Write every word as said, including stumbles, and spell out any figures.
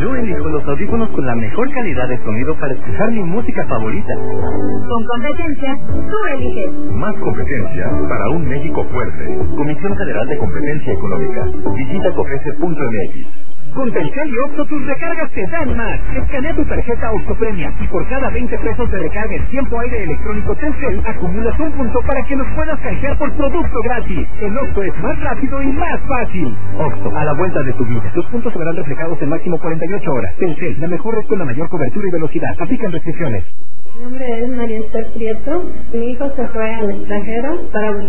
Yo elijo los audífonos con la mejor calidad de sonido para escuchar mi música favorita. Con competencia, tú eliges. Más competencia para un México fuerte. Comisión Federal de Competencia Económica. Visita cofese punto m x. Con Telcel y Oxxo tus recargas te dan más. Escanea tu tarjeta Oxxo Premia y por cada veinte pesos de recarga en tiempo aire electrónico Telcel acumulas un punto para que los puedas canjear por producto gratis. El Oxxo es más rápido y más fácil. Oxxo, a la vuelta de tu vida. Los puntos se verán reflejados en máximo cuarenta y ocho horas. Telcel, la mejor red con la mayor cobertura y velocidad. Aplican restricciones. Mi nombre es María Esther Prieto. Mi hijo se fue al extranjero para